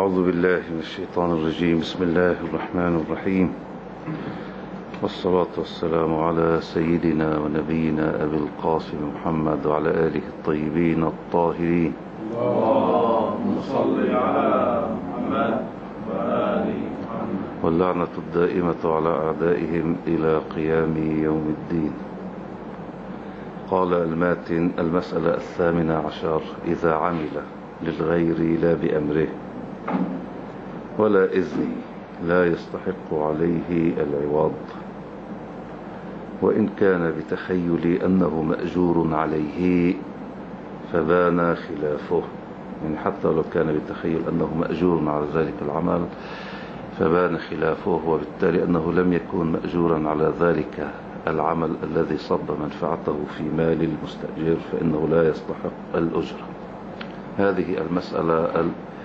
أعوذ بالله من الشيطان الرجيم. بسم الله الرحمن الرحيم، والصلاة والسلام على سيدنا ونبينا أبي القاسم محمد وعلى آله الطيبين الطاهرين. اللهم صل على محمد وآل محمد. واللعنة الدائمة على أعدائهم إلى قيام يوم الدين. قال الماتن: المسألة 18: إذا عمل للغير لا بأمره ولا إذنه لا يستحق عليه العوض، وإن كان بتخيل أنه مأجور عليه فبان خلافه. يعني حتى لو كان بتخيل أنه مأجور على ذلك العمل فبان خلافه، وبالتالي أنه لم يكون مأجورا على ذلك العمل الذي صب منفعته في مال المستأجر، فإنه لا يستحق الأجرة. هذه المسألة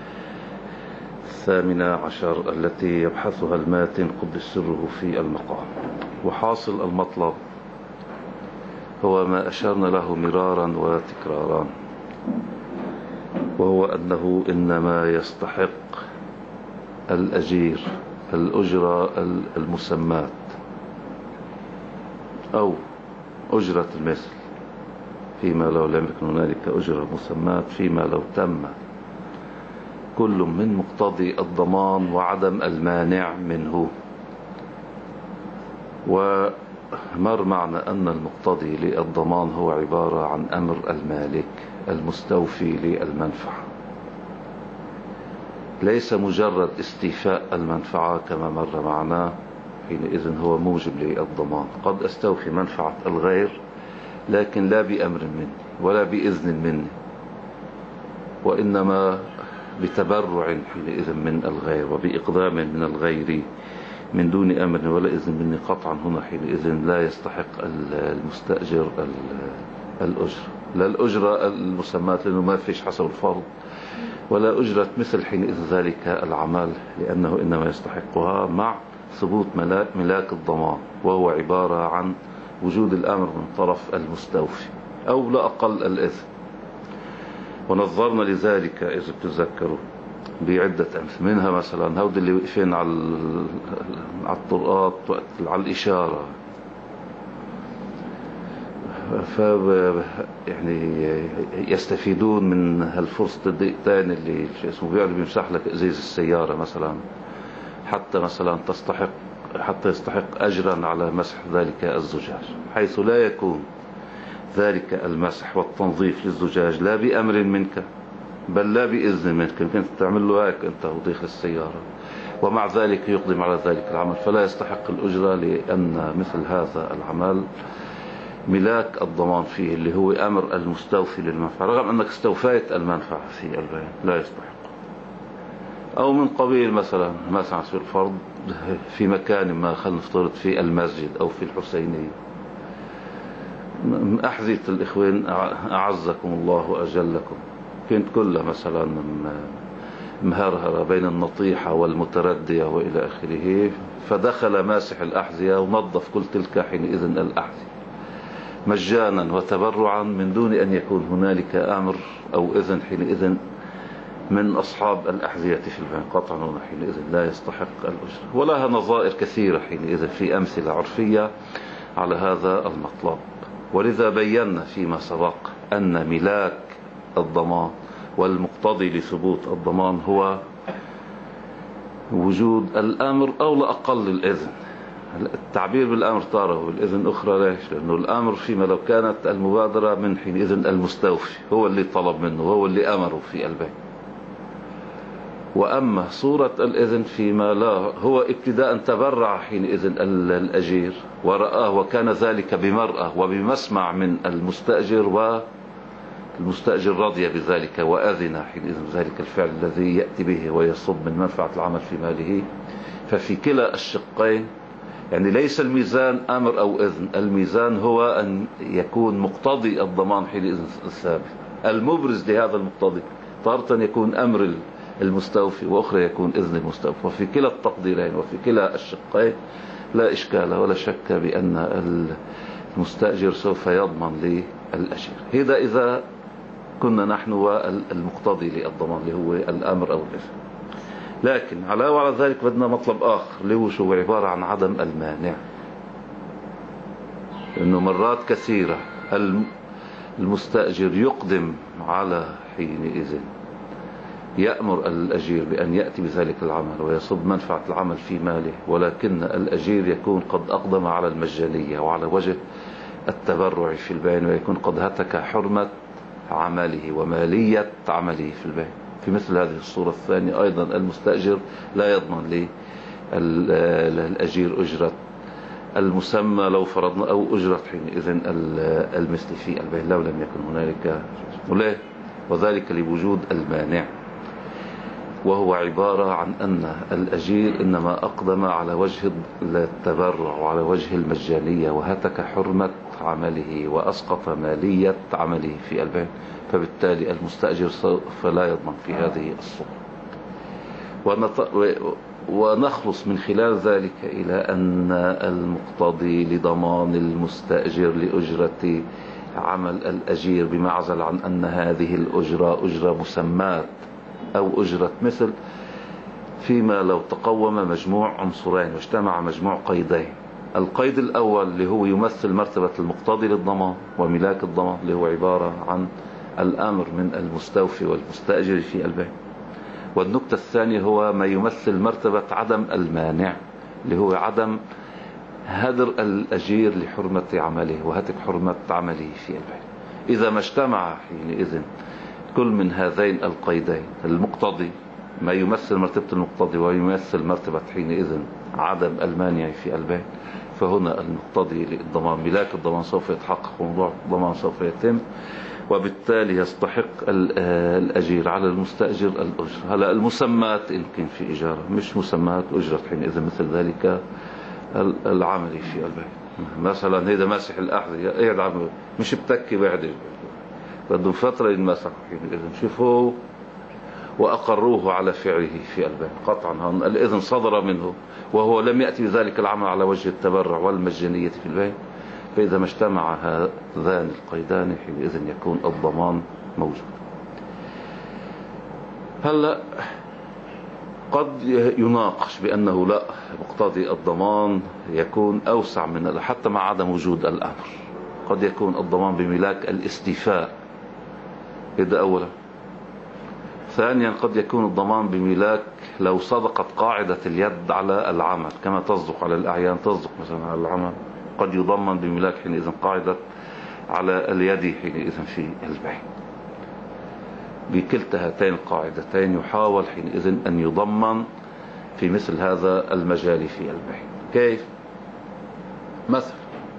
18 التي يبحثها الماتن قدس سره في المقام. وحاصل المطلب هو ما أشرنا له مرارا وتكرارا، وهو أنه إنما يستحق الأجير الأجرة المسمات أو أجرة المثل، فيما لو لم يكن هنالك أجرة مسمات، فيما لو تم كل من مقتضي الضمان وعدم المانع منه. ومر معنى أن المقتضي للضمان هو عبارة عن أمر المالك المستوفي للمنفعة، ليس مجرد استيفاء المنفعة كما مر معنا، حينئذ هو موجب للضمان. قد أستوفي منفعة الغير لكن لا بأمر مني ولا بإذن مني، وإنما بتبرع حينئذ من الغير وبإقدام من الغير من دون أمر ولا إذن مني. قطعا هنا حينئذ لا يستحق المستأجر الأجرة، لا الأجرة المسمات لأنه ما فيش حسب الفرض، ولا أجرة مثل حينئذ ذلك العمل، لأنه إنما يستحقها مع ثبوت ملاك الضمان، وهو عبارة عن وجود الأمر من طرف المستوفي أو لا أقل الإذن. ونظرنا لذلك إذا تتذكروا بعدة أمثلة، منها مثلا هود اللي وقفين على الطرقات على الإشارة، يعني يستفيدون من هالفرصة الدقيقتين اللي اسمه بيقعد بيمسح لك إزاز السيارة مثلا، حتى يستحق أجرا على مسح ذلك الزجاج، حيث لا يكون ذلك المسح والتنظيف للزجاج لا بأمر منك بل لا بإذن منك. يمكن تعمل له هيك أنت وضيخ السيارة، ومع ذلك يقدم على ذلك العمل، فلا يستحق الأجرة، لأن مثل هذا العمل ملاك الضمان فيه اللي هو أمر المستوفي للمنفعة، رغم أنك استوفيت المنفعة في البيان لا يستحق. أو من قبيل مثلا في الفرض في مكان ما، خلينا نفترض في المسجد أو في الحسينية، أحذية الإخوان أعزكم الله وأجلكم كنت كلها مثلا مهرهرة بين النطيحة والمتردية وإلى آخره، فدخل ماسح الأحذية ونظف كل تلك حينئذ الأحذية مجانا وتبرعا من دون أن يكون هنالك أمر أو إذن حينئذ من أصحاب الأحذية في البيان. قطعا هنا حينئذ لا يستحق الأجرة. ولها نظائر كثيرة حينئذ في أمثلة عرفية على هذا المطلب. ولذا بينا فيما سبق أن ملاك الضمان والمقتضي لثبوت الضمان هو وجود الأمر أو لا أقل الإذن. التعبير بالأمر تارة وبالإذن أخرى، ليش؟ لأنه الأمر فيما لو كانت المبادرة من حينئذ المستوفي هو اللي طلب منه وهو اللي أمره في البيع. وأما صورة الإذن فيما لا، هو ابتداء تبرع حينئذ الأجير ورآه وكان ذلك بمرأة وبمسمع من المستأجر، والمستأجر رضي بذلك وأذن حينئذ ذلك الفعل الذي يأتي به ويصب من منفعة العمل في ماله. ففي كلا الشقين يعني ليس الميزان أمر أو إذن، الميزان هو أن يكون مقتضي الضمان حينئذ الثابت المبرز لهذا المقتضي، تارة يكون أمر المستوفي وأخرى يكون إذن المستوفي. وفي كلا التقديرين وفي كلا الشقين لا إشكال ولا شك بأن المستأجر سوف يضمن للأجير. هذا إذا كنا نحن والمقتضي للضمان اللي هو الأمر أو الإذن. لكن علاوة على ذلك بدنا مطلب آخر اللي هو شو عبارة عن عدم المانع. لأنه مرات كثيرة المستأجر يقدم على حينئذ يأمر الأجير بأن يأتي بذلك العمل ويصب منفعة العمل في ماله، ولكن الأجير يكون قد أقدم على المجانية وعلى وجه التبرع في البيع، ويكون قد هتك حرمة عمله ومالية عمله في البيع. في مثل هذه الصورة الثانية أيضا المستأجر لا يضمن للأجير أجرة المسمى لو فرضنا، أو أجرة حينئذ المثل في البيع لو لم يكن هنالك وليه، وذلك لوجود المانع، وهو عبارة عن أن الأجير إنما أقدم على وجه التبرع وعلى وجه المجانية وهتك حرمة عمله وأسقط مالية عمله في البيع، فبالتالي المستأجر فلا يضمن في هذه الصورة. ونخلص من خلال ذلك إلى أن المقتضي لضمان المستأجر لأجرة عمل الأجير بمعزل عن أن هذه الأجرة أجرة مسمات أو أجرة مثل، فيما لو تقوم مجموع عنصرين واجتمع مجموع قيدين. القيد الأول اللي هو يمثل مرتبة المقتضي للضمان وملاك الضمان، اللي هو عبارة عن الأمر من المستوفي والمستأجر في البيع. والنقطة الثانية هو ما يمثل مرتبة عدم المانع، اللي هو عدم هدر الأجير لحرمة عمله وهتك حرمة عمله في البيع. إذا ما اجتمع حينئذ كل من هذين القيدين، المقتضي ما يمثل مرتبة المقتضي ويمثل مرتبة حينئذ عدم المانع في البيع، فهنا المقتضي للضمان ملاك الضمان سوف يتحقق وموضوع الضمان سوف يتم، وبالتالي يستحق الأجير على المستأجر الأجر. هلا المسمات يمكن في إجارة مش مسمات أجرة حينئذ مثل ذلك العمل في البيع. مثلا هيدا ماسح الأحذية قاعد عم مش بتكي بعد بدهم فترة ينمسح حينئذ شوفوا وأقروه على فعله في البيع قطعا، الإذن صدر منه وهو لم يأتي بذلك العمل على وجه التبرع والمجانية في البيع. فإذا ما اجتمع هذان القيدان حينئذ يكون الضمان موجود. هلا قد يناقش بأنه لا، مقتضي الضمان يكون أوسع من حتى مع عدم وجود الأمر. قد يكون الضمان بملاك الاستيفاء، هذا أولا. ثانيا قد يكون الضمان بملاك لو صدقت قاعدة اليد على العمل كما تصدق على الأعيان، تصدق مثلا على العمل، قد يضمن بملاك حينئذ قاعدة على اليد حينئذ في البيع. بكلتا هاتين القاعدتين يحاول حينئذ أن يضمن في مثل هذا المجال في البيع. كيف؟ مثلا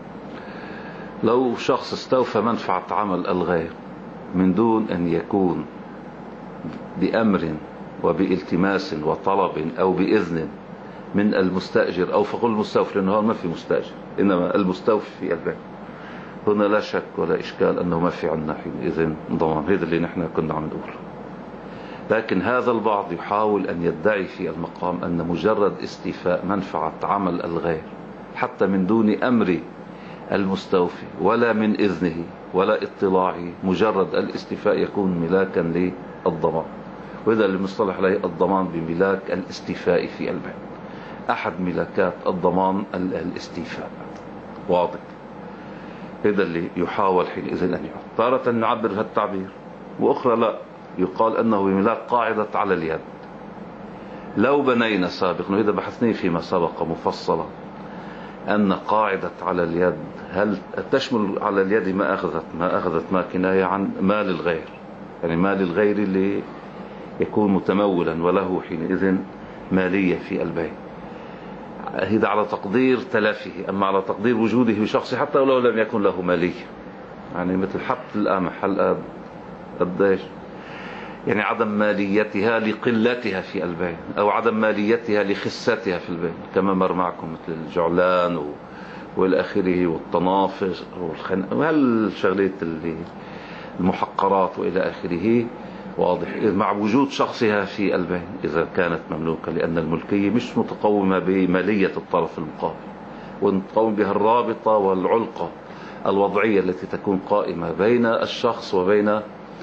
لو شخص استوفى منفعة عمل الغير من دون أن يكون بأمر وبالتماس وطلب أو بإذن من المستأجر، أو فقل المستوفي لأنه ما في مستأجر إنما المستوفي في البيع، هنا لا شك ولا إشكال أنه ما في عنا حينئذ ضمان. هذا اللي نحن كنا عم نقول. لكن هذا البعض يحاول أن يدعي في المقام أن مجرد استيفاء منفعة عمل الغير حتى من دون أمر المستوفي ولا من إذنه ولا اطلاعه، مجرد الاستيفاء يكون ملاكا للضمان. وإذا اللي مصطلح عليه الضمان بملاك الاستيفاء في البيع. أحد ملاكات الضمان الاستيفاء، واضح. هذا اللي يحاول حينئذ أن يعد. تارة نعبر هالتعبير وأخرى لا، يقال أنه بملاك قاعدة على اليد. لو بنينا سابقا، وإذا بحثني فيما سبق مفصلا، أن قاعدة على اليد هل تشمل على اليد ما أخذت ما كناية عن مال الغير، يعني مال الغير اللي يكون متمولا وله حينئذ مالية في البيع. هذا على تقدير تلافه، أما على تقدير وجوده بشخص حتى ولو لم يكن له مالية، يعني مثل حبة القمح الآب قديش، يعني عدم ماليتها لقلتها في البيع أو عدم ماليتها لخستها في البيع، كما مر معكم مثل الجعلان والآخره والطنافر وهالشغلات اللي المحقرات وإلى آخره. واضح مع وجود شخصها في البيع إذا كانت مملوكة، لأن الملكية مش متقومة بمالية الطرف المقابل، ونتقوم بها الرابطة والعلقة الوضعية التي تكون قائمة بين الشخص وبين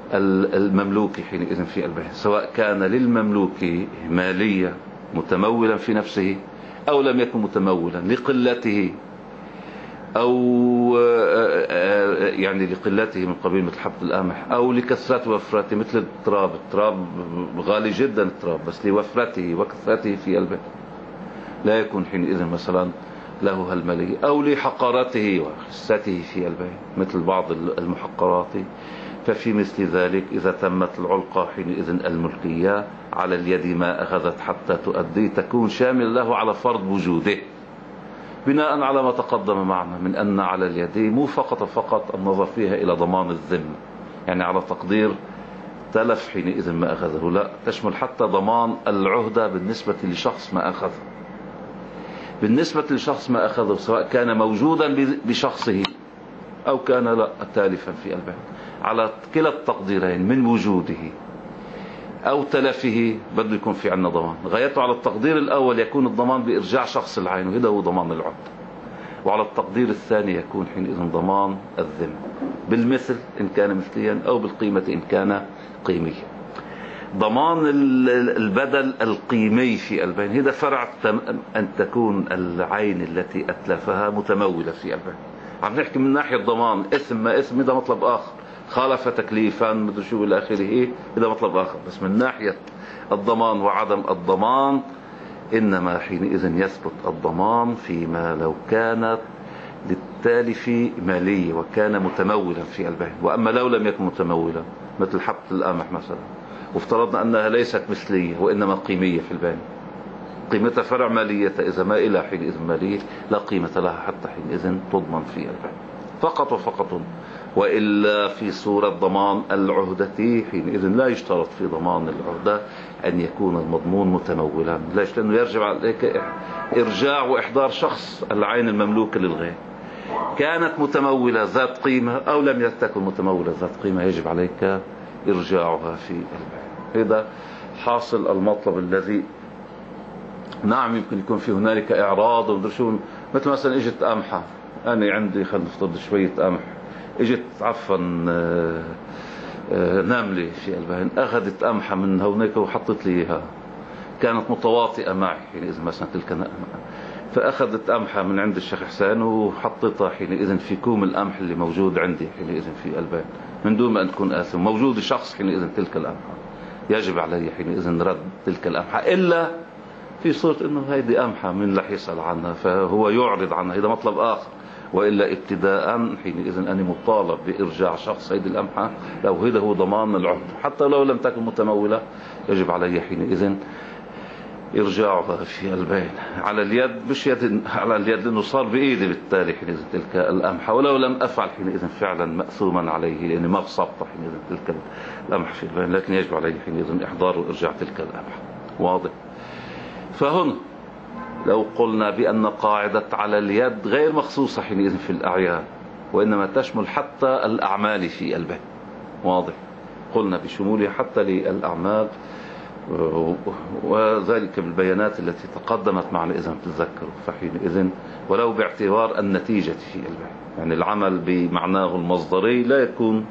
المملوك حينئذ في البيع، سواء كان للمملوك مالية متمولا في نفسه أو لم يكن متمولا لقلته، أو يعني لقلته من قبيل مثل حبة القمح، أو لكثرة وفرته مثل التراب غالي جدا التراب، بس لوفرته وكثرته في البيع لا يكون حينئذ مثلا له هالمالية، أو لحقارته وخسته في البيع مثل بعض المحقرات. ففي مثل ذلك إذا تمت العلقة حينئذ الملكية على اليد ما أخذت حتى تؤدي تكون شامل له على فرض وجوده، بناء على ما تقدم معنا من أن على اليد مو فقط النظر فيها إلى ضمان الذمة، يعني على تقدير تلف حينئذ ما أخذه، لا، تشمل حتى ضمان العهدة بالنسبة لشخص ما أخذه، بالنسبة لشخص ما أخذه سواء كان موجودا بشخصه أو كان لا تالفا في البيع، على كلا التقديرين من وجوده أو تلفه بده يكون في عنا ضمان. غايته على التقدير الأول يكون الضمان بإرجاع شخص العين، وهذا هو ضمان العهدة، وعلى التقدير الثاني يكون حينئذ ضمان الذمة بالمثل إن كان مثليا أو بالقيمة إن كان قيميا. ضمان البدل القيمي في البيع هذا فرع أن تكون العين التي أتلفها متمولة في البيع. عم نحكي من ناحية ضمان إثم ما إثم هذا مطلب آخر، خالف تكليفا مدري شو إلى آخره هذا مطلب آخر، بس من ناحية الضمان وعدم الضمان إنما حينئذ يثبت الضمان فيما لو كانت للتالف مالية وكان متمولا في البيع. وأما لو لم يكن متمولا مثل حبة القمح مثلا، وافترضنا أنها ليست مثلية وإنما قيمية في البيع، قيمتها فرع مالية، إذا ما إلى حينئذ مالية لا قيمة لها حتى حينئذ تضمن في البيع فقط وفقط. وإلا في صورة ضمان العهدة حينئذ لا يشترط في ضمان العهدة أن يكون المضمون متمولا. ليش؟ لأنه يرجع عليك إرجاع وإحضار شخص العين المملوكة للغير، كانت متمولة ذات قيمة أو لم تكن متمولة ذات قيمة، يجب عليك إرجاعها في البيع. هذا حاصل المطلب الذي نعم يمكن يكون في هنالك إعراض ومدري شو، مثل مثلا إجت قمحة، أنا عندي خلينا نفترض شوية قمح، إجت عفوا ناملة في البهن أخذت قمحة من هونيك وحطت لي إياها، كانت متواطئة معي حينئذ مثلا تلك نقمة، فأخذت قمحة من عند الشيخ حسين وحطيتها حينئذ في كوم القمح اللي موجود عندي حينئذ في البهن من دون ما أن تكون آثم، موجود شخص حينئذ تلك القمحة، يجب علي حينئذ رد تلك القمحة، إلا في صورة إنه هيدي قمحة من رح يسأل عنها فهو يعرض عنها، هذا مطلب آخر. وإلا ابتداء حينئذ أنا مطالب بإرجاع شخص هيدي القمحة لو هذا هو ضمان العهد، حتى لو لم تكن متمولة يجب علي حينئذ إرجاعها في البيع على اليد، مش يد على اليد لأنه صار بإيدي بالتالي حينئذ تلك القمحة، ولو لم أفعل حينئذ فعلا مأثوما عليه لأني ما بصبت حينئذ تلك القمحة في البيع، لكن يجب علي حينئذ إحضار وإرجاع تلك القمحة. واضح؟ فهنا لو قلنا بأن قاعدة على اليد غير مخصوصة حينئذ في الأعيان، وإنما تشمل حتى الأعمال في البيع، واضح؟ قلنا بشمولها حتى للأعمال، وذلك بالبيانات التي تقدمت معنا إذا تتذكروا. فحينئذ ولو باعتبار النتيجة في البيع، يعني العمل بمعناه المصدري لا يكون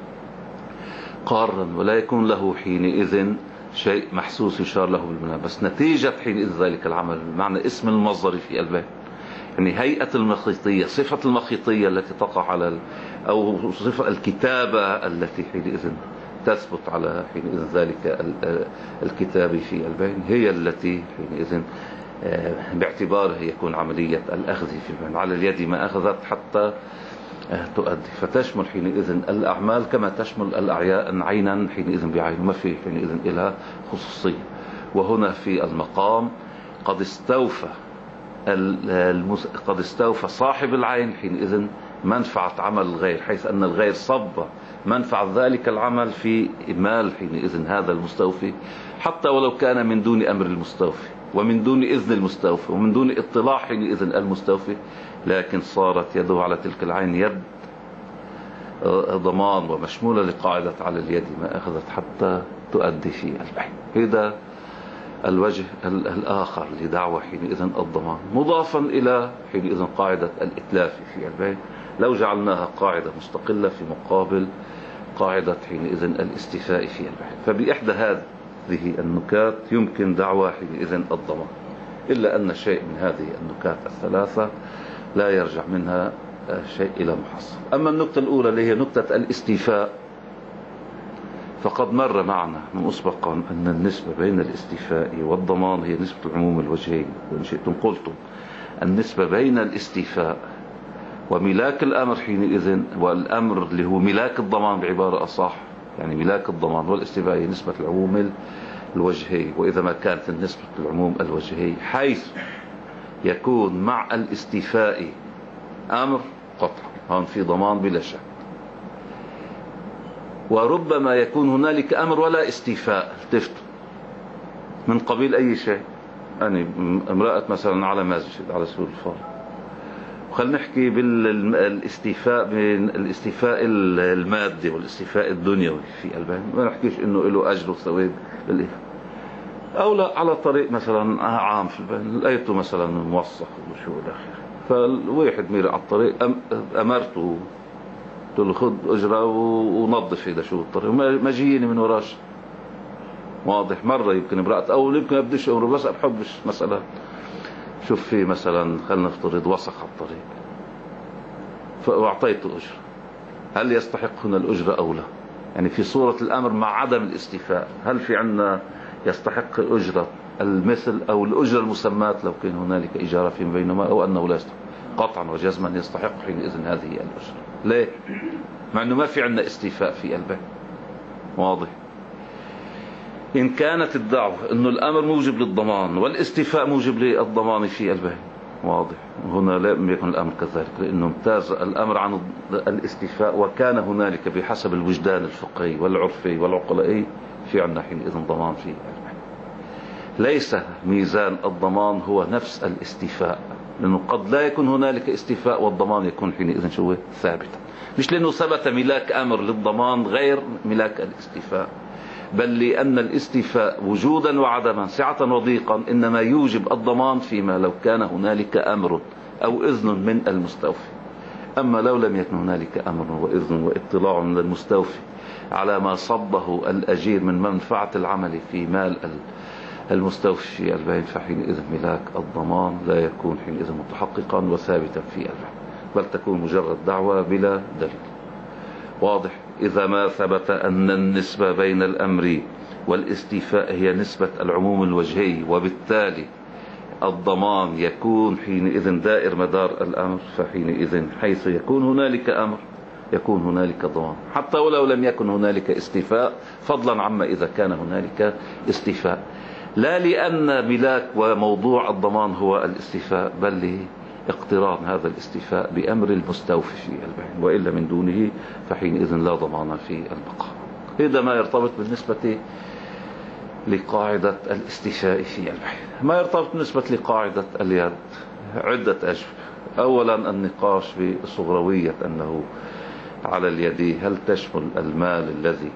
قارا ولا يكون له حينئذ شيء محسوس يشار له بالبناء، بس نتيجة حينئذ ذلك العمل بمعنى اسم المصدر في البيع، يعني هيئة المخيطية، صفة المخيطية التي تقع على أو صفة الكتابة التي حينئذ تثبت على حينئذ ذلك الكتاب في البيع هي التي حينئذ باعتباره يكون عملية الأخذ في البيع على اليد ما أخذت حتى تؤدي، فتشمل حينئذ الأعمال كما تشمل الأعيان عينا حينئذ بعين، ما في حينئذ إلى خصوصية. وهنا في المقام قد استوفى صاحب العين حينئذ منفعة عمل الغير، حيث أن الغير صب منفعة ذلك العمل في مال حينئذ هذا المستوفي، حتى ولو كان من دون أمر المستوفي ومن دون إذن المستوفي ومن دون اطلاع حينئذ المستوفي، لكن صارت يده على تلك العين يد ضمان ومشمولة لقاعدة على اليد ما أخذت حتى تؤدي في البيع. هذا الوجه الآخر لدعوة حينئذ الضمان، مضافا إلى حينئذ قاعدة الإتلاف في البيع لو جعلناها قاعدة مستقلة في مقابل لقاعدة حينئذ الاستيفاء في البحث. فبإحدى هذه النكات يمكن دعوى حينئذ الضمان، إلا أن شيء من هذه النكات الثلاثة لا يرجع منها شيء إلى محصل. أما النكتة الأولى اللي هي نكتة الاستيفاء، فقد مر معنا مسبقا أن النسبة بين الاستيفاء والضمان هي نسبة العموم الوجهي، وإن شئتم قلتم النسبة بين الاستيفاء وملاك الأمر حينئذ، والأمر اللي هو ملاك الضمان بعبارة أصح، يعني ملاك الضمان والاستيفاء هي نسبة العموم الوجهي. وإذا ما كانت النسبة العموم الوجهي حيث يكون مع الاستيفاء أمر قطع، هون في ضمان بلا شك. وربما يكون هنالك أمر ولا استيفاء، التفتوا من قبيل أي شيء. يعني امرأة مثلا على مسجد على سبيل الفرض، وخلنا نحكي بالاستيفاء بين الاستيفاء المادي والاستيفاء الدنيوي في البين، ما نحكيش انه له اجر وثواب او لا، على طريق مثلا عام في البين لقيته مثلا موثق وشو الاخر، فالواحد مير على الطريق امرته قلت له خذ اجره ونظف هذا شو الطريق، ما جيني من وراش. واضح. مرة يمكن امرأة او يمكن ما بديش امره، بس بحبش مثلا شوف في مثلا خلنا نفترض وسخ على الطريق فاعطيته اجره، هل يستحق هنا الاجره او لا؟ يعني في صورة الامر مع عدم الاستيفاء، هل في عندنا يستحق الاجره المثل او الاجره المسماة لو كان هنالك اجاره فيما بينهما، او انه لا يستحق؟ قطعا وجزما يستحق حينئذ هذه الاجره. ليه؟ مع انه ما في عندنا استيفاء في البيع. واضح. إن كانت الدعوة أنه الأمر موجب للضمان والاستيفاء موجب للضمان في البيع، واضح، هنا لم يكن الأمر كذلك، لأنه امتاز الأمر عن الاستيفاء، وكان هنالك بحسب الوجدان الفقهي والعرفي والعقلائي في عندنا حينئذ ضمان في البيع. ليس ميزان الضمان هو نفس الاستيفاء، لأنه قد لا يكون هنالك استيفاء والضمان يكون حينئذ شو ثابتا، مش لأنه ثبت ملاك أمر للضمان غير ملاك الاستيفاء، بل لأن الاستيفاء وجودا وعدما سعة وضيقا إنما يوجب الضمان فيما لو كان هنالك أمر أو إذن من المستوفي. أما لو لم يكن هنالك أمر وإذن واطلاع من المستوفي على ما صبه الأجير من منفعة العمل في مال المستوفي في البين، فحينئذ ملاك الضمان لا يكون حينئذ متحققا وثابتا في البين، بل تكون مجرد دعوة بلا دليل. واضح. إذا ما ثبت أن النسبة بين الأمر والاستيفاء هي نسبة العموم الوجهي، وبالتالي الضمان يكون حينئذ دائر مدار الأمر، فحينئذ حيث يكون هنالك أمر يكون هنالك ضمان، حتى ولو لم يكن هنالك استيفاء، فضلا عما إذا كان هنالك استيفاء، لا لأن ملاك وموضوع الضمان هو الاستيفاء، بل اقتران هذا الاستيفاء بأمر المستوفي في البيع، وإلا من دونه فحينئذ لا ضمان في البقاء. هذا ما يرتبط بالنسبة لقاعدة الاستيفاء في البيع. ما يرتبط بالنسبة لقاعدة اليد عدة أجوبة. أولا النقاش بصغروية أنه على اليد هل تشمل المال الذي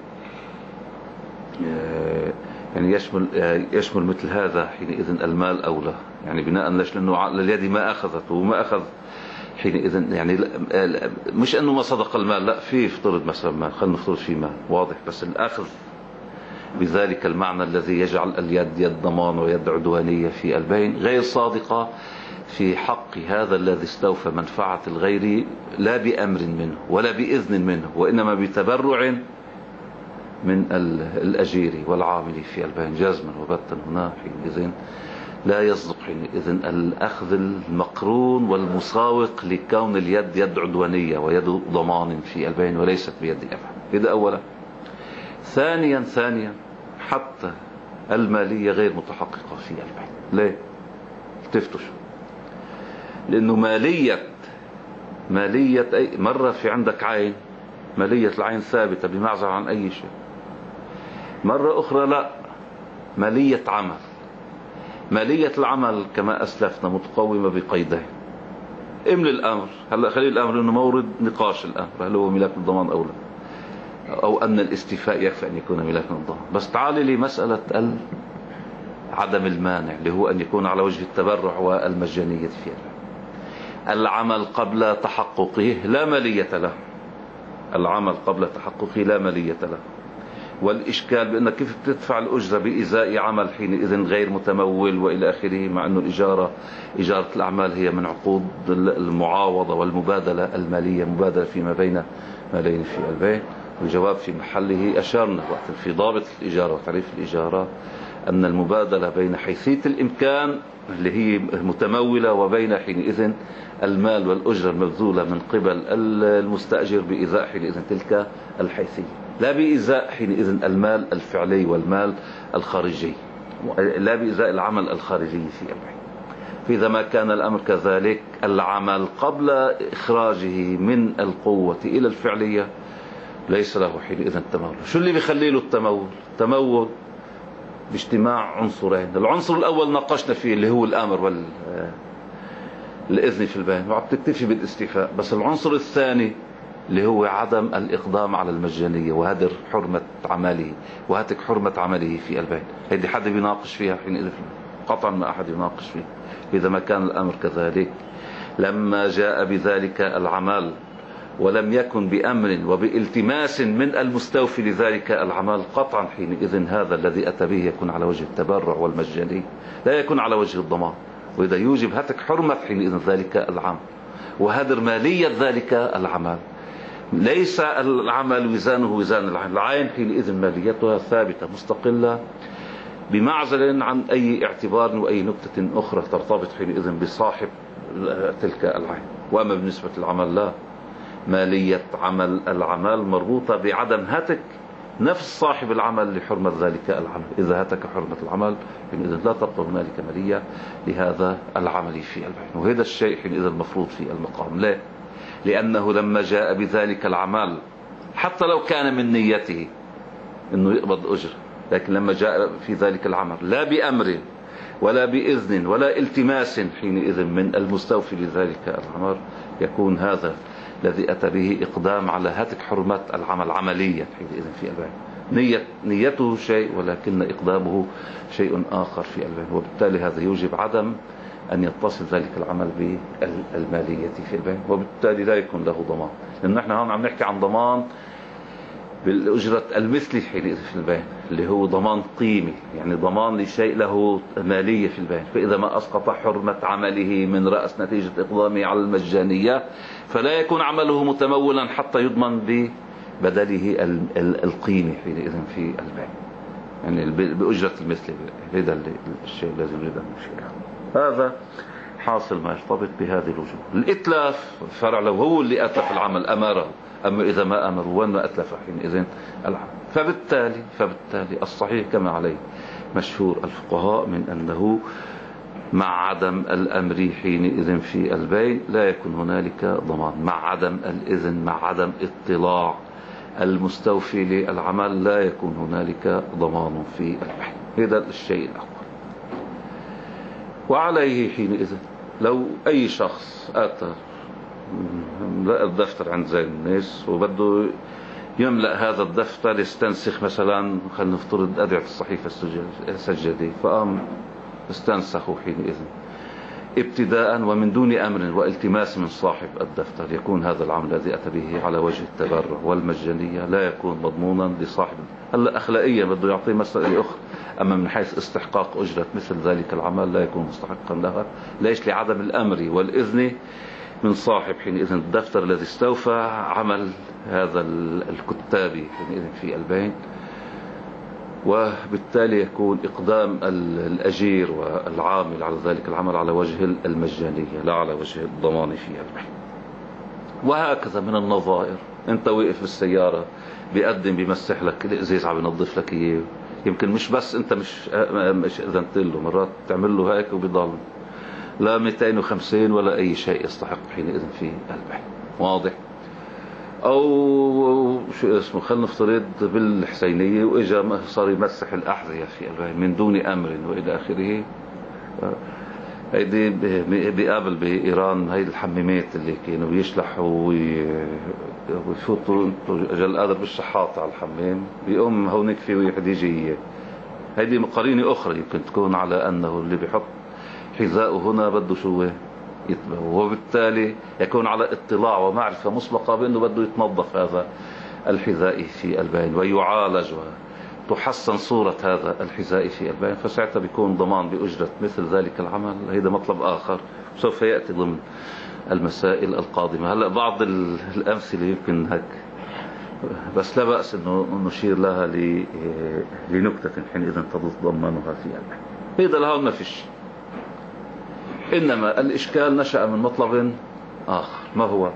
يعني يشمل مثل هذا حينئذ المال أو لا، يعني بناء ليش لأنه على اليد ما أخذته وما أخذ حينئذ، يعني مش أنه ما صدق المال، لا، في افترض مثلا مال، خلينا نفترض في مال، واضح، بس الأخذ بذلك المعنى الذي يجعل اليد يد ضمان ويد عدوانية في البين غير صادقة في حق هذا الذي استوفى منفعة الغير، لا بأمر منه ولا بإذن منه، وإنما بتبرع من الأجير والعامل في البين جزما وبتا. هنا حينئذ لا يصدق حينئذ الأخذ المقرون والمساوق لكون اليد يد عدوانية ويد ضمان في البين وليست بيد أفعال. هذا أولا. ثانيا حتى المالية غير متحققة في البين. ليه؟ تفتش لأنه مالية أي مرة في عندك عين، مالية العين ثابتة بمعزل عن أي شيء، مرة أخرى لا، مالية عمل. مالية العمل كما أسلفنا متقومة بقيدين: إمل الأمر، هلأ خلي الأمر إنه مورد نقاش الأمر هل هو ملاك الضمان أو لا، أو أن الاستيفاء يكفي أن يكون ملاك الضمان. بس تعالي لي مسألة عدم المانع اللي هو أن يكون على وجه التبرع والمجانية فيه. العمل قبل تحققه لا مالية له، العمل قبل تحققه لا مالية له. والإشكال بأن كيف تدفع الأجرة بإزاء عمل حينئذ غير متمول وإلى آخره، مع أن إجارة الأعمال هي من عقود المعاوضة والمبادلة المالية، مبادلة فيما بين مالين في البيع. والجواب في محله. أشارنا وقت في ضابط الإجارة وتعريف الإجارة أن المبادلة بين حيثية الإمكان اللي هي متمولة وبين حينئذ المال والأجرة المبذولة من قبل المستأجر بإزاء حينئذ تلك الحيثية، لا بإزاء حينئذ المال الفعلي والمال الخارجي، لا بإزاء العمل الخارجي في البيع. فإذا ما كان الأمر كذلك العمل قبل إخراجه من القوة إلى الفعلية ليس له حينئذ تمول. شو اللي بيخلي له التمول؟ تمول باجتماع عنصرين. العنصر الأول ناقشنا فيه اللي هو الأمر والإذن في البيع، وعم تكتفي بالاستيفاء. بس العنصر الثاني اللي هو عدم الإقدام على المجانية وهدر حرمة عمله وهتك حرمة عمله في البيع، هذه حد بيناقش فيها حينئذ؟ قطعا ما أحد يناقش فيه. إذا ما كان الأمر كذلك لما جاء بذلك العمل ولم يكن بأمر وبالتماس من المستوفي لذلك العمل، قطعا حينئذ هذا الذي أتى به يكون على وجه التبرع والمجاني، لا يكون على وجه الضمان. وإذا يوجب هتك حرمة حينئذ ذلك العمل وهدر مالية ذلك العمل، ليس العمل وزانه وزان العين. العين حينئذ ماليتها ثابتة مستقلة بمعزل عن أي اعتبار وأي نكتة أخرى ترتبط حينئذ بصاحب تلك العين. وأما بالنسبة للعمل لا، مالية العمل مربوطة بعدم هتك نفس صاحب العمل لحرمة ذلك العمل. إذا هتك حرمة العمل حينئذ لا تبقى هنالك مالية لهذا العمل في البيع. وهذا الشيء حينئذ المفروض في المقام. لا، لأنه لما جاء بذلك العمل حتى لو كان من نيته أنه يقبض أجر، لكن لما جاء في ذلك العمل لا بأمر ولا بإذن ولا التماس حينئذ من المستوفي لذلك العمل، يكون هذا الذي أتى به إقدام على هتك حرمة العمل عمليا حينئذ في البيع. نيته شيء ولكن إقدامه شيء آخر في البيع، وبالتالي هذا يوجب عدم أن يتصل ذلك العمل بالمالية في البيع، وبالتالي لا يكون له ضمان. لأن نحن هون عم نحكي عن ضمان بالأجرة المثلي حينئذ في البيع، اللي هو ضمان قيمي، يعني ضمان لشيء له مالية في البيع. فإذا ما أسقط حرمة عمله من رأس نتيجة إقدامه على المجانية فلا يكون عمله متمولا حتى يضمن ببدله القيمي حينئذ في البيع، يعني بأجرة المثلي. هذا الشيء الذي نريد أن نشير. هذا حاصل ما يرتبط بهذه الوجوه. الإتلاف فرع لو هو اللي أتلف العمل أمره، أما إذا ما أمر وين ما أتلف حينئذ العمل. فبالتالي الصحيح كما عليه مشهور الفقهاء من أنه مع عدم الأمر حينئذ في البيع لا يكون هنالك ضمان، مع عدم الإذن، مع عدم اطلاع المستوفي للعمل لا يكون هنالك ضمان في البيع. هذا الشيء الأول. وعليه حينئذ لو أي شخص أتى لقى الدفتر عند زي الناس وبده يملأ هذا الدفتر يستنسخ مثلا، خلينا نفترض أدعية الصحيفة السجادية، فقام استنسخوا حينئذ ابتداء ومن دون أمر والتماس من صاحب الدفتر، يكون هذا العمل الذي أتى به على وجه التبرع والمجانية لا يكون مضمونا لصاحب. هلا أخلاقيا بده يعطيه مسألة أخرى، أما من حيث استحقاق أجرة مثل ذلك العمل لا يكون مستحقا لها. ليش؟ لعدم الأمر والإذن من صاحب حينئذ الدفتر الذي استوفى عمل هذا الكتابي حينئذ في البيع. وبالتالي يكون إقدام الأجير والعامل على ذلك العمل على وجه المجانية لا على وجه الضمان في البيع. وهكذا من النظائر. أنت واقف بالسيارة بيقدم بيمسح لك الإزاز عم ينظف لك إياه، يمكن مش بس أنت مش إذنت له، مرات تعمل له هيك وبيضل لا 250 ولا أي شيء يستحق حينئذ في البيع. واضح؟ أو شو اسمه، خلينا نفترض بالحسينية وإجا صار يمسح الأحذية في البيع من دون أمر وإلى آخره. هيدي بيقابل بإيران هاي الحمامات اللي كانوا بيشلحوا ويفوتوا أجل قادر بالشحاط على الحمام، بيقوم هونيك في واحد يجي. هيدي قرينة أخرى يمكن تكون على أنه اللي بيحط حذاءه هنا بده شو يتبعه، وبالتالي يكون على اطلاع ومعرفة مسبقة بأنه بده يتنظف هذا الحذاء في البين ويعالج وتحسن صورة هذا الحذاء في البين، فساعتها بيكون ضمان بأجرة مثل ذلك العمل. هذا مطلب آخر سوف يأتي ضمن المسائل القادمة. هلأ بعض الأمثلة يمكن هيك بس لا بأس أنه نشير لها لنكتة حينئذ تتضمنها في البين. هذا لها ما فيش، إنما الإشكال نشأ من مطلب آخر. ما هو؟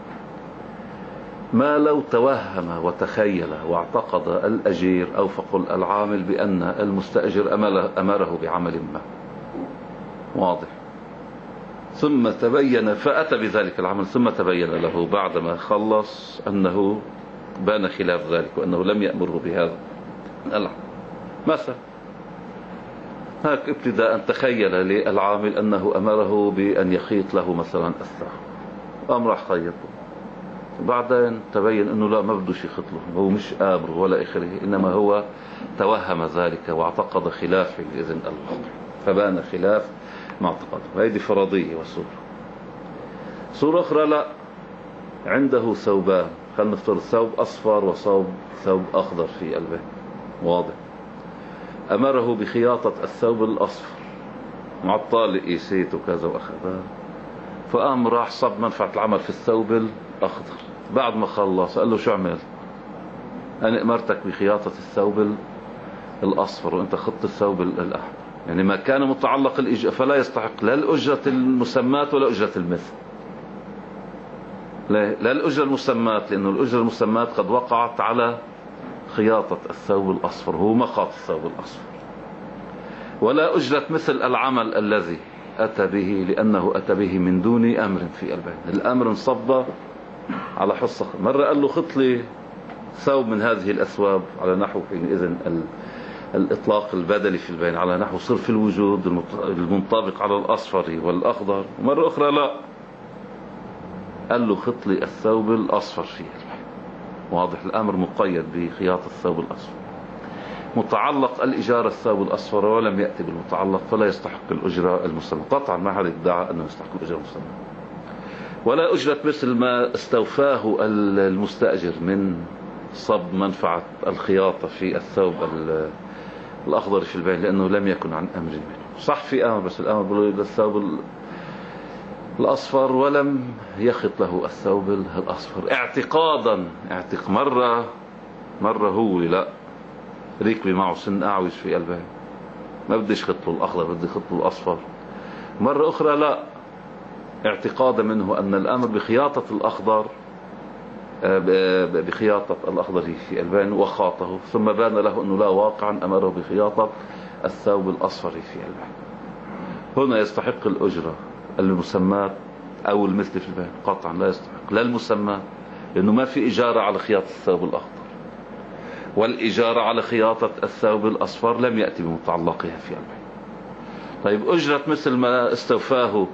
ما لو توهم وتخيل واعتقد الأجير أو فقل العامل بأن المستأجر أمره بعمل ما واضح، ثم تبين فأتى بذلك العمل، ثم تبين له بعدما خلص أنه بان خلاف ذلك وأنه لم يأمره بهذا العمل. مثلا هاك ابتداء تخيل للعامل أنه أمره بأن يخيط له مثلا الثوب، قام راح خيطه، بعدين تبين أنه لا، ما بدوش يخيط له، هو مش آمره ولا آخره، إنما هو توهم ذلك واعتقد خلاف إذن الوضع، فبان خلاف ما اعتقده. هذه فرضية. وصورة صورة أخرى لا، عنده ثوبان، خلينا نفترض ثوب أصفر وثوب أخضر في البيت، واضح، أمره بخياطة الثوب الأصفر مع الطالق إيسيت وكذا وأخذها، فقام راح صب منفعة العمل في الثوب الأخضر. بعد ما خلص قال له شو عمل؟ أنا أمرتك بخياطة الثوب الأصفر وأنت خط الثوب الأحمر، يعني ما كان متعلق فلا يستحق لا الأجرة المسمات ولا أجرة المثل. لا الأجرة المسمات، لأنه الأجرة المسمات قد وقعت على خياطة الثوب الأصفر، هو ما خاط الثوب الأصفر، ولا أجرة مثل العمل الذي أتى به، لأنه أتى به من دون أمر في البين. الأمر انصب على حصة. مرة قال له خط لي ثوب من هذه الأثواب على نحو حينئذ الإطلاق البدلي في البين، على نحو صرف الوجود المنطبق على الأصفر والأخضر. ومرة أخرى لا، قال له خط لي الثوب الأصفر في البين، واضح، الأمر مقيد بخياطة الثوب الأصفر. متعلق الإجارة الثوب الأصفر ولم يأتي بالمتعلق، فلا يستحق الأجرة المسمى قطعا، ما حد ادعى أنه يستحق الأجرة المسمى. ولا أجرة مثل ما استوفاه المستأجر من صب منفعة الخياطة في الثوب الأخضر في البين، لأنه لم يكن عن أمر منه. صح في أمر، بس الأمر بالثوب الأصفر ولم يخط له الثوب الأصفر اعتقادا. مرة هو لا ريكبي معه سن أعوج في البين، ما بديش خط له الأخضر، بدي خط له الأصفر. مرة أخرى لا، اعتقاد منه أن الأمر بخياطة الأخضر في البين وخاطه، ثم بان له أنه لا، واقعا أمره بخياطة الثوب الأصفر في البين. هنا يستحق الأجرة المسمات أو المثل في البين قطعا، لا يستحق لا المسمات، لأنه ما في إجارة على خياطة الثوب الأخضر، والإجارة على خياطة الثوب الأصفر لم يأتي بمتعلقها في البين. طيب أجرة مثل ما استوفاه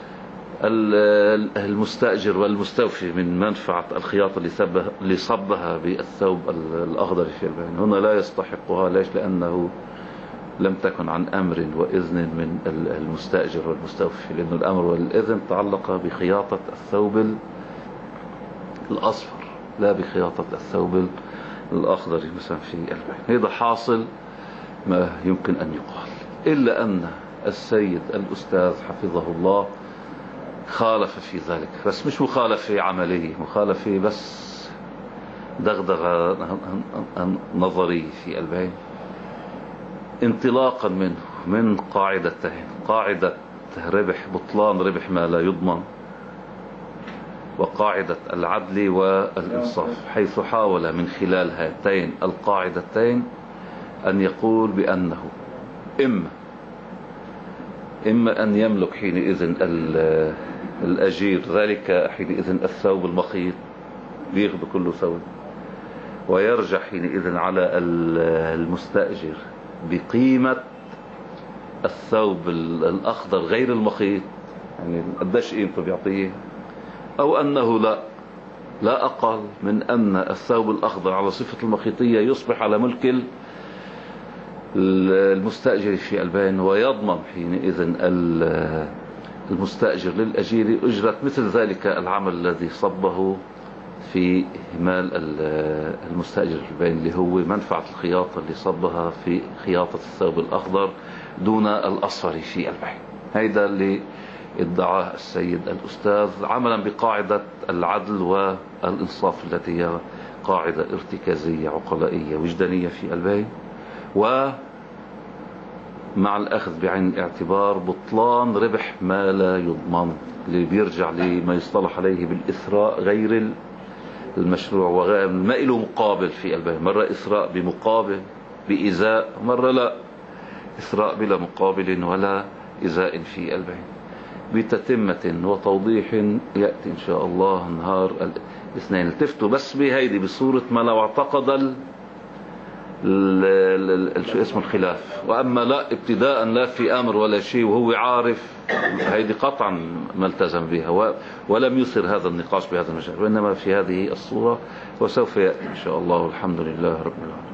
المستأجر والمستوفي من منفعة الخياطة اللي صبها بالثوب الأخضر في البين، هنا لا يستحقها. ليش؟ لأنه لم تكن عن أمر وإذن من المستأجر والمستوفي، لأن الأمر والإذن تعلق بخياطة الثوب الأصفر لا بخياطة الثوب الأخضر مثلا في البين. هذا حاصل ما يمكن أن يقال، إلا أن السيد الأستاذ حفظه الله خالف في ذلك، بس مش مخالفة عملية، مخالفة بس دغدغة نظرية في البين، انطلاقا منه من قاعدتين: قاعدة بطلان ربح ما لا يضمن، وقاعدة العدل والإنصاف، حيث حاول من خلال هاتين القاعدتين أن يقول بأنه إما أن يملك حينئذ الأجير ذلك حينئذ الثوب المخيط، بياخذ كله ثوب، ويرجع حينئذ على المستأجر بقيمة الثوب الأخضر غير المخيط، يعني قديش قيمته بيعطيه، أو أنه لا أقل من أن الثوب الأخضر على صفة المخيطية يصبح على ملك المستأجر في البين، ويضمن حينئذ المستأجر للأجير أجرة مثل ذلك العمل الذي صبه في إهمال المستأجر في البين، اللي هو منفعة الخياطة اللي صبها في خياطة الثوب الأخضر دون الأصفر في البين. هيدا اللي ادعاه السيد الأستاذ عملا بقاعدة العدل والإنصاف التي هي قاعدة ارتكازية عقلائية وجدانية في البين، ومع الأخذ بعين الاعتبار بطلان ربح ما لا يضمن، اللي بيرجع لما يصطلح عليه بالإثراء غير المشروع، وغير ما له مقابل في البين. مرة إثراء بمقابل بإزاء، مرة لا إثراء بلا مقابل ولا إزاء في البين. بتتمة وتوضيح يأتي إن شاء الله نهار الاثنين. التفتوا بس بهيدي بصورة ما لو اعتقد شو اسمه الخلاف، وأما لا ابتداء لا في أمر ولا شيء وهو عارف، هيدي قطعا ما التزم بها ولم يثر هذا النقاش بهذا المجال، وإنما في هذه الصورة، وسوف يأتي إن شاء الله. الحمد لله رب العالمين.